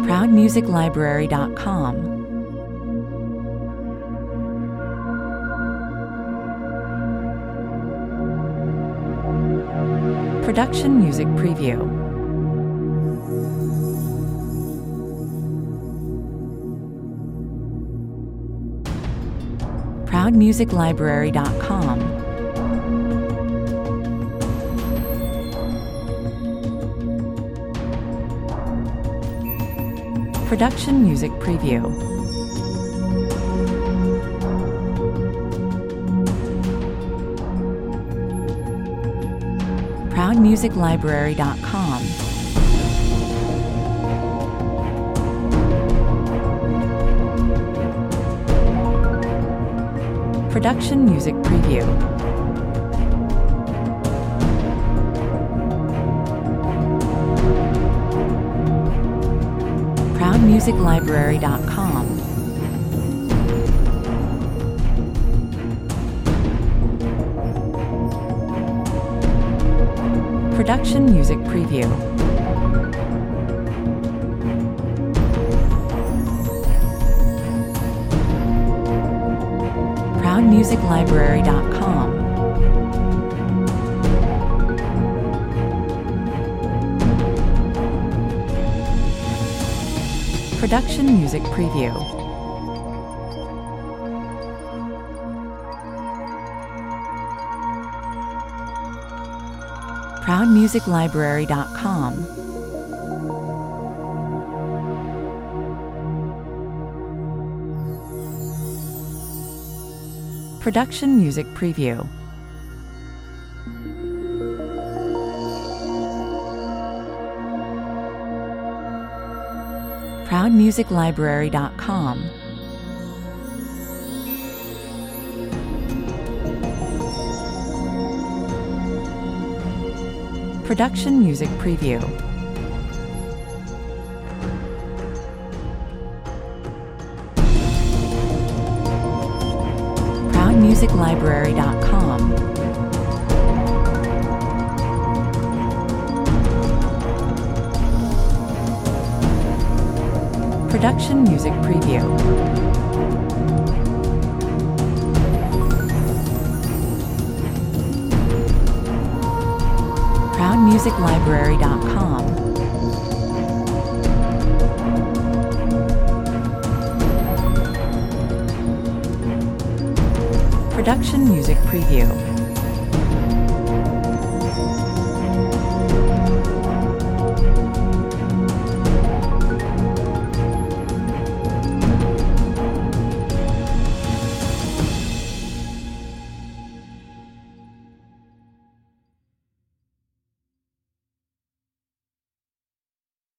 ProudMusicLibrary.com. Production Music Preview. ProudMusicLibrary.com. Production Music Preview. ProudMusicLibrary.com. Production Music Preview. ProudMusicLibrary.com. Production Music Preview. ProudMusicLibrary.com. Production Music Preview. ProudMusicLibrary.com. Production Music Preview. ProudMusicLibrary.com. Production Music Preview. ProudMusicLibrary.com. Production Music Preview. ProudMusicLibrary.com. Production Music Preview.